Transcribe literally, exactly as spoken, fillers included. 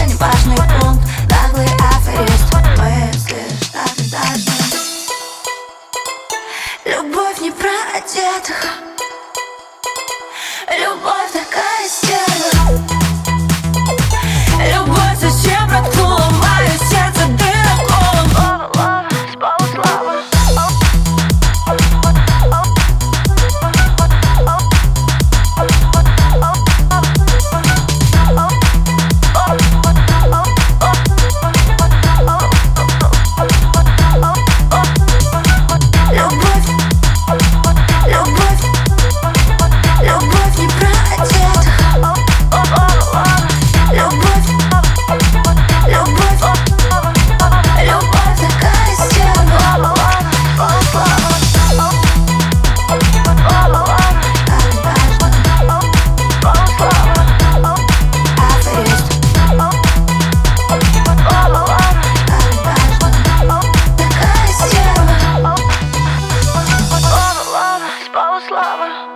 неважный пункт, наглый аферист. Мыслишь, так и должно. Любовь не про одетых, любовь такая стерва. Любовь зачем проткнула мое сердце дыроколом. Лава, лава, спала слава. Любовь, любовь, любовь не про одетых. Любовь, любовь, любовь такая стерва. Слава.